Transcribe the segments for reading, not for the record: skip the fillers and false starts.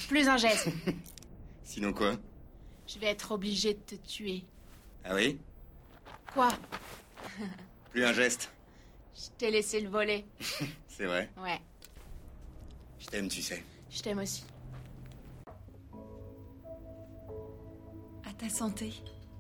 plus un geste. Sinon quoi? Je vais être obligée de te tuer. Ah oui? Quoi? Plus un geste. Je t'ai laissé le voler. C'est vrai. Ouais, Je t'aime, tu sais. je t'aime aussi. À ta santé.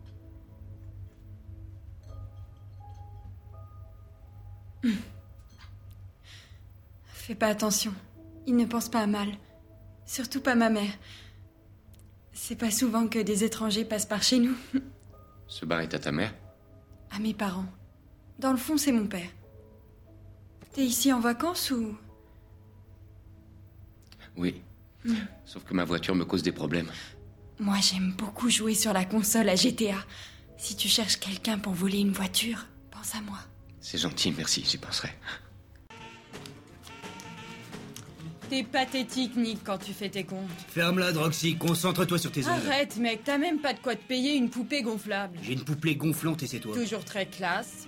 Fais pas attention. Il ne pense pas à mal. Surtout pas ma mère. C'est pas souvent que des étrangers passent par chez nous. Ce bar est à ta mère? À mes parents. Dans le fond, c'est mon père. T'es ici en vacances ou... Oui. Sauf que ma voiture me cause des problèmes. Moi, j'aime beaucoup jouer sur la console à GTA. Si tu cherches quelqu'un pour voler une voiture, pense à moi. C'est gentil, merci, j'y penserai. T'es pathétique, Nick, quand tu fais tes comptes. Ferme-la, Droxy, concentre-toi sur tes ongles. Arrête, mec, t'as même pas de quoi te payer une poupée gonflable. J'ai une poupée gonflante et c'est toi. Toujours très classe.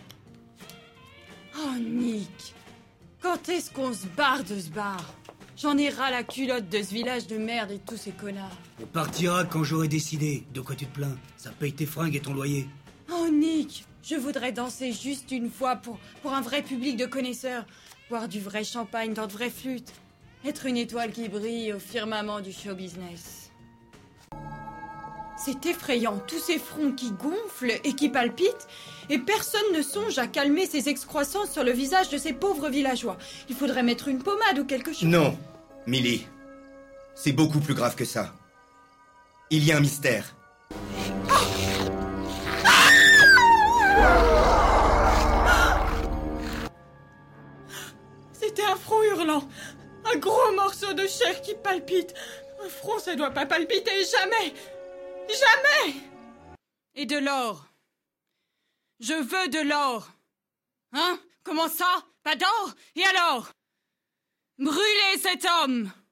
Oh, Nick. Quand est-ce qu'on se barre de ce bar? J'en ai ras la culotte de ce village de merde et de tous ces connards. On partira quand j'aurai décidé. De quoi tu te plains? Ça paye tes fringues et ton loyer. Oh, Nick, je voudrais danser juste une fois pour un vrai public de connaisseurs. Boire du vrai champagne dans de vraies flûtes. Être une étoile qui brille au firmament du show business. C'est effrayant, tous ces fronts qui gonflent et qui palpitent, et personne ne songe à calmer ces excroissances sur le visage de ces pauvres villageois. Il faudrait mettre une pommade ou quelque chose. Non, Millie. C'est beaucoup plus grave que ça. Il y a un mystère. C'était un front hurlant. Un gros morceau de chair qui palpite. Un front, ça doit pas palpiter, jamais. Jamais. Et de l'or. Je veux de l'or. Hein? Comment ça? Pas d'or? Et alors? Brûlez cet homme!